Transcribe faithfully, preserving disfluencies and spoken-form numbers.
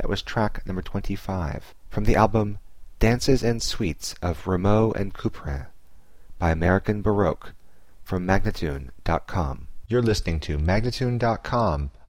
That was track number twenty-five, from the album Dances and Suites of Rameau and Couperin by American Baroque, from Magnatune dot com. You're listening to Magnatune dot com,